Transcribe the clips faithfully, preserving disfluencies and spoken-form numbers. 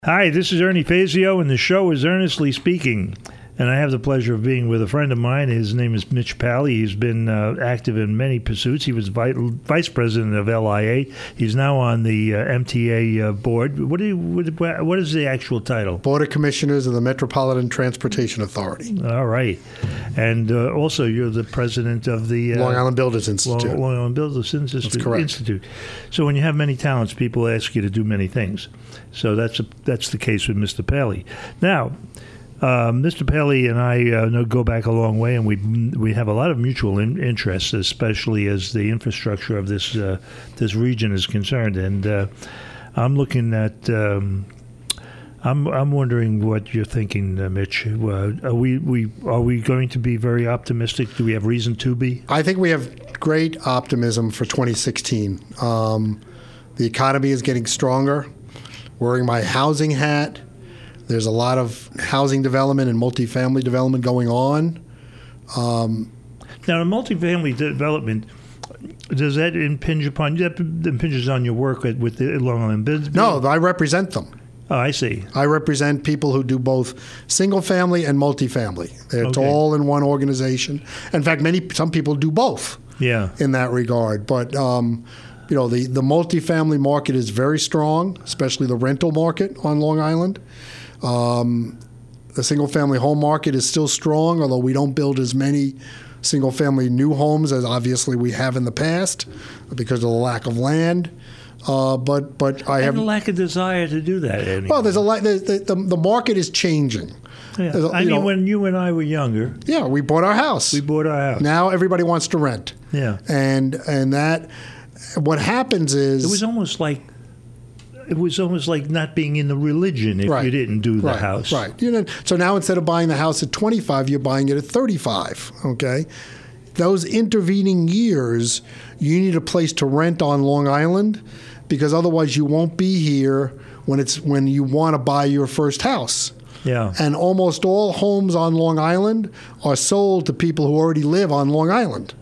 Hi, this is Ernie Fazio, and the show is Earnestly Speaking. And I have the pleasure of being with a friend of mine. His name is Mitch Pally. He's been uh, active in many pursuits. He was vi- vice president of L I A. He's now on the uh, M T A uh, board. What, do you, what, what is the actual title? Board of Commissioners of the Metropolitan Transportation Authority. All right. And uh, also, you're the president of the... Uh, Long Island Builders Institute. Long, Long Island Builders Institute. That's correct. Institute. So when you have many talents, people ask you to do many things. So that's a, that's the case with Mister Pally. Now... Uh, Mister Pally and I uh, know, go back a long way, and we we have a lot of mutual in, interests, especially as the infrastructure of this uh, this region is concerned. And uh, I'm looking at, um, I'm I'm wondering what you're thinking, uh, Mitch. Uh, are we we are we going to be very optimistic? Do we have reason to be? I think we have great optimism for twenty sixteen. Um, the economy is getting stronger. Wearing my housing hat. There's a lot of housing development and multifamily development going on. Um, now, the multifamily development, does that impinge upon, that impinges on your work at, with the Long Island Business? No, I represent them. Oh, I see. I represent people who do both single family and multifamily. It's Okay. all in one organization. In fact, many some people do both. Yeah. In that regard, but um, you know, the the multifamily market is very strong, especially the rental market on Long Island. Um, the single-family home market is still strong, although we don't build as many single-family new homes as obviously we have in the past because of the lack of land. Uh, but but I and have a lack of desire to do that anymore. Well, there's a lot. The, the, the market is changing. Yeah. A, I mean, know, when you and I were younger, yeah, we bought our house. we bought our house. Now everybody wants to rent. Yeah, and and that what happens is it was almost like. It was almost like not being in the religion if right, you didn't do the right, house. Right. You know, so now instead of buying the house at twenty-five, you're buying it at thirty-five. Okay. Those intervening years, you need a place to rent on Long Island because otherwise you won't be here when it's when you want to buy your first house. Yeah. And almost all homes on Long Island are sold to people who already live on Long Island.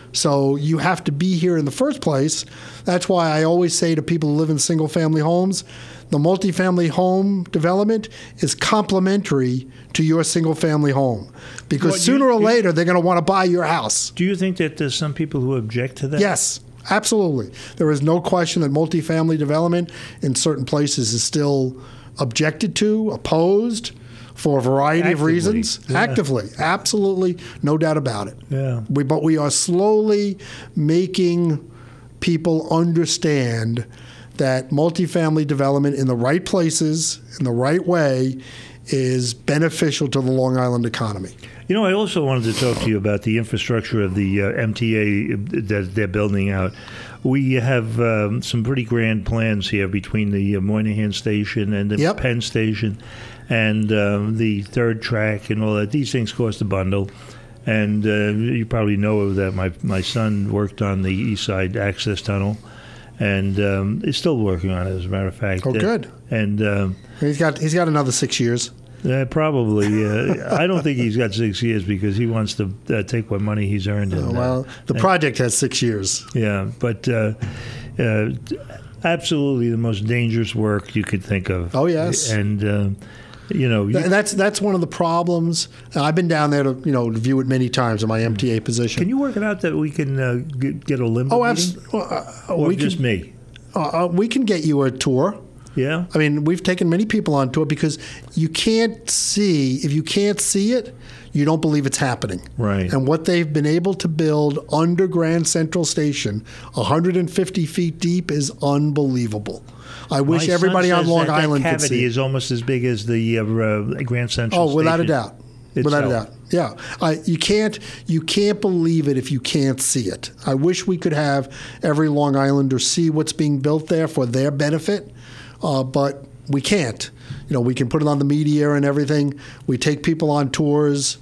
So you have to be here in the first place. That's why I always say to people who live in single-family homes, the multifamily home development is complementary to your single-family home. Because Well, sooner you- or you- later, they're going to want to buy your house. Do you think that there's some people who object to that? Yes, absolutely. There is no question that multifamily development in certain places is still objected to, opposed, for a variety Actively, of reasons. yeah. Actively, absolutely, no doubt about it. Yeah. We, but we are slowly making people understand that multifamily development in the right places, in the right way, is beneficial to the Long Island economy. You know, I also wanted to talk to you about the infrastructure of the uh, M T A that they're building out. We have um, some pretty grand plans here between the uh, Moynihan Station and the Yep. Penn Station and um, the third track and all that. These things cost a bundle. And uh, you probably know that my, my son worked on the East Side Access Tunnel and um, is still working on it, as a matter of fact. Oh, good. And um, He's got he's got another six years. Uh, probably. Uh, I don't think he's got six years because he wants to uh, take what money he's earned. And, Oh, well, the uh, project has six years. yeah, but uh, uh, absolutely the most dangerous work you could think of. Oh, yes. And, uh, you know. You, And that's that's one of the problems. And I've been down there to you know to view it many times in my M T A position. can you work it out that we can uh, get, get a limbo Oh, meeting? absolutely. Uh, Or we just can, me? Uh, uh, we can get you a tour. Yeah? I mean, we've taken many people on tour because you can't see, if you can't see it, you don't believe it's happening. Right. And what they've been able to build under Grand Central Station, one hundred fifty feet deep, is unbelievable. I wish My everybody son on says Long that Island that could cavity see it. is almost as big as the uh, uh, Grand Central Oh, without a Station doubt. Without a itself. doubt. Yeah. I, you can't you can't believe it if you can't see it. I wish we could have every Long Islander see what's being built there for their benefit, uh, but we can't. You know, we can put it on the media and everything. We take people on tours.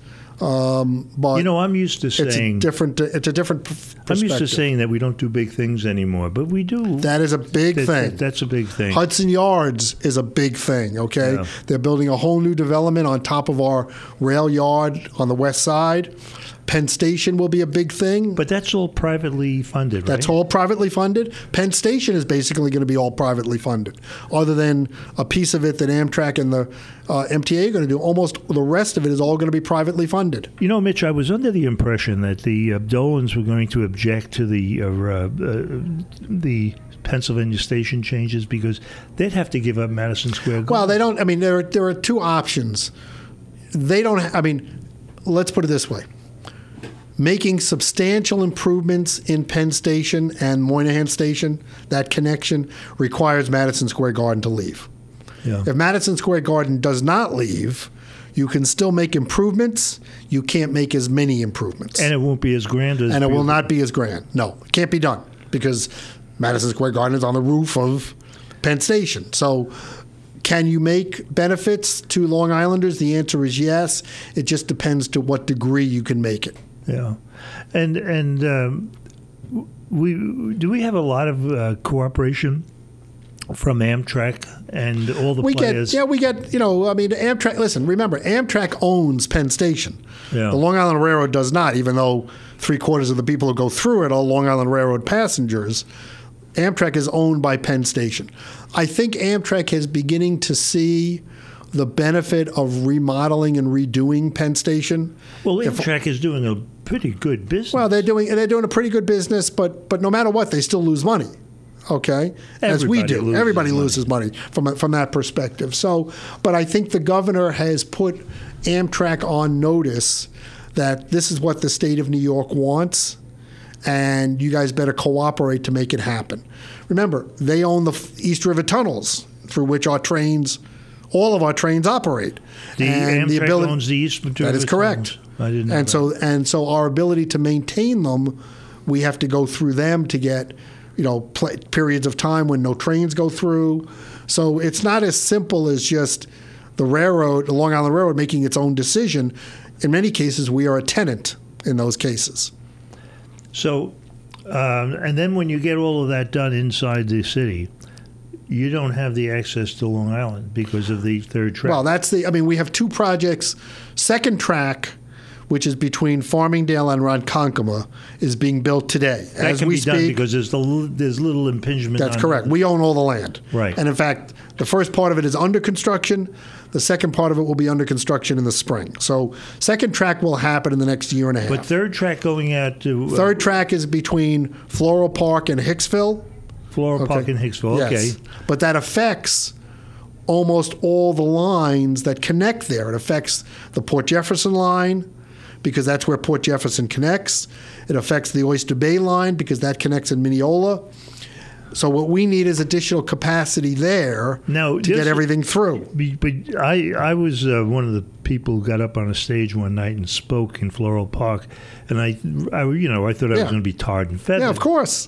Um, but You know, I'm used to it's saying a different. It's a different p- I'm perspective. used to saying that we don't do big things anymore, but we do. That is a big That- thing. that- that's a big thing. Hudson Yards is a big thing, okay? Yeah. They're building a whole new development on top of our rail yard on the west side. Penn Station will be a big thing. But that's all privately funded, right? That's all privately funded. Penn Station is basically going to be all privately funded, other than a piece of it that Amtrak and the uh, M T A are going to do. Almost the rest of it is all going to be privately funded. You know, Mitch, I was under the impression that the uh, Dolans were going to object to the uh, uh, the Pennsylvania Station changes because they'd have to give up Madison Square Garden. Well, they don't. I mean, there are, there are two options. They don't. I mean, let's put it this way. Making substantial improvements in Penn Station and Moynihan Station, that connection requires Madison Square Garden to leave. Yeah. If Madison Square Garden does not leave, you can still make improvements. You can't make as many improvements. And it won't be as grand as... And it will not be as grand. No, it can't be done because Madison Square Garden is on the roof of Penn Station. So can you make benefits to Long Islanders? The answer is yes. It just depends to what degree you can make it. Yeah, and and um, we do we have a lot of uh, cooperation from Amtrak and all the we players? Get, yeah, we get, you know, I mean, Amtrak, listen, remember, Amtrak owns Penn Station. Yeah. The Long Island Railroad does not, even though three quarters of the people who go through it are Long Island Railroad passengers. Amtrak is owned by Penn Station. I think Amtrak is beginning to see the benefit of remodeling and redoing Penn Station. Well, If- Amtrak is doing a pretty good business. Well, they're doing they're doing a pretty good business, but but no matter what, they still lose money. Okay, as we Everybody do, loses everybody money. loses money from from that perspective. So, but I think the governor has put Amtrak on notice that this is what the state of New York wants, and you guys better cooperate to make it happen. Remember, they own the East River tunnels through which our trains, all of our trains operate. the and Amtrak owns the East River That is correct. tunnels. I didn't know and that. so and so our ability to maintain them, we have to go through them to get, you know, pl- periods of time when no trains go through. So it's not as simple as just the railroad, the Long Island Railroad, making its own decision. In many cases, we are a tenant in those cases. So, um, and then when you get all of that done inside the city, you don't have the access to Long Island because of the third track. Well, that's the. I mean, we have two projects. Second track, which is between Farmingdale and Ronkonkoma, is being built today. that As can we be speak, done because there's the there's little impingement. That's on correct. the- We own all the land. Right. And in fact, the first part of it is under construction. The second part of it will be under construction in the spring. So second track will happen in the next year and a half. But third track going out to uh, Third track is between Floral Park and Hicksville. Floral Park in Hicksville. Yes. Okay. But that affects almost all the lines that connect there. It affects the Port Jefferson line because that's where Port Jefferson connects. It affects the Oyster Bay line because that connects in Mineola. So what we need is additional capacity there Now, to just- get everything through. Be- But I, I was uh, one of the people who got up on a stage one night and spoke in Floral Park, and I, I you know, I thought I Yeah. was going to be tarred and feathered. Yeah, of course.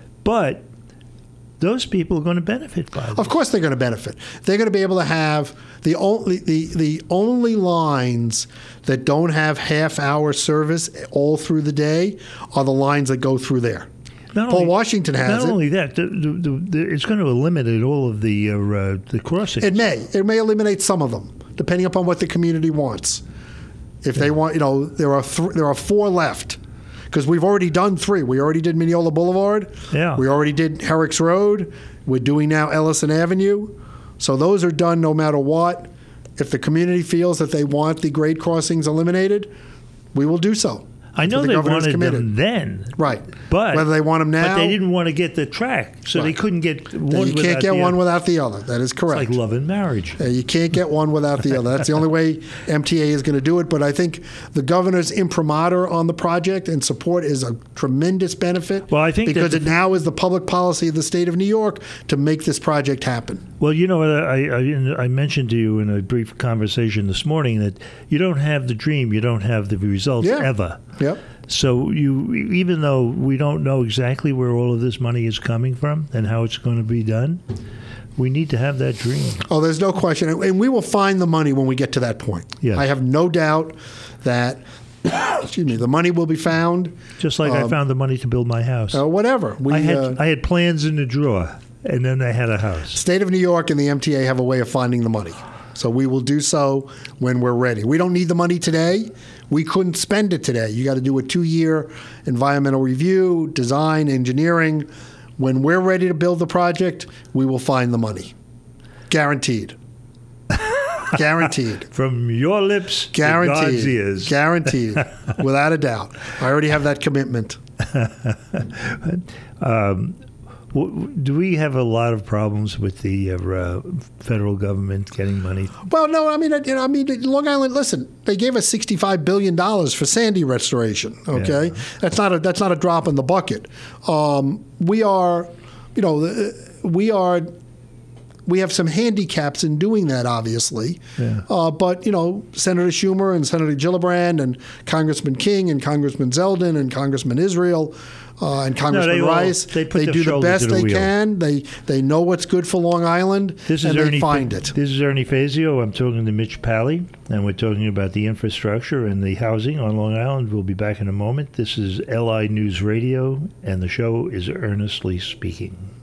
But those people are going to benefit by this. Of course they're going to benefit. They're going to be able to have the only the, the only lines that don't have half hour service all through the day are the lines that go through there. Not Paul only- Washington has Not it. only that, the, the, the, the, it's going to eliminate all of the uh, uh, the crossings. It may. It may eliminate some of them, depending upon what the community wants. If they want, you know, there are th- there are four left. Because we've already done three. We already did Mineola Boulevard. Yeah. We already did Herrick's Road. We're doing now Ellison Avenue. So those are done no matter what. If the community feels that they want the grade crossings eliminated, we will do so. I know So the they governor's wanted committed. them then. Right. But Whether they want them now. But they didn't want to get the track, so they Right. couldn't get one then you without can't get the one other. without the other. That is It's correct. like love and marriage. Uh, you can't get one without the other. That's the only way M T A is going to do it. But I think the governor's imprimatur on the project and support is a tremendous benefit. Well, I think because that it now is the public policy of the state of New York to make this project happen. Well, you know what? I, I, I mentioned to you in a brief conversation this morning that you don't have the dream, you don't have the results Yeah. ever. Yep. So you, even though we don't know exactly where all of this money is coming from and how it's going to be done, we need to have that dream. Oh, there's no question, and we will find the money when we get to that point. Yes. I have no doubt that, excuse me, the money will be found. Just like I Um, found the money to build my house. Uh, whatever. We, I had uh, I had plans in the drawer, and then I had a house. State of New York and the M T A have a way of finding the money. So we will do so when we're ready. We don't need the money today. We couldn't spend it today. You got to do a two-year environmental review, design, engineering. When we're ready to build the project, we will find the money. Guaranteed. Guaranteed. From your lips Guaranteed. to God's ears. Guaranteed. Without a doubt. I already have that commitment. um, do we have a lot of problems with the uh, federal government getting money? Well, no. I mean, you know, I mean, Long Island. Listen, they gave us sixty-five billion dollars for Sandy restoration. Okay, yeah. that's not a that's not a drop in the bucket. Um, we are, you know, we are. We have some handicaps in doing that, obviously. Yeah. Uh, but, you know, Senator Schumer and Senator Gillibrand and Congressman King and Congressman Zeldin and Congressman Israel uh, and Congressman no, they Rice, all, they, they do the best the they wheel. can. They they know what's good for Long Island, this and is they Ernie find Fa- it. This is Ernie Fazio. I'm talking to Mitch Pally, and we're talking about the infrastructure and the housing on Long Island. We'll be back in a moment. This is L I News Radio, and the show is Earnestly Speaking.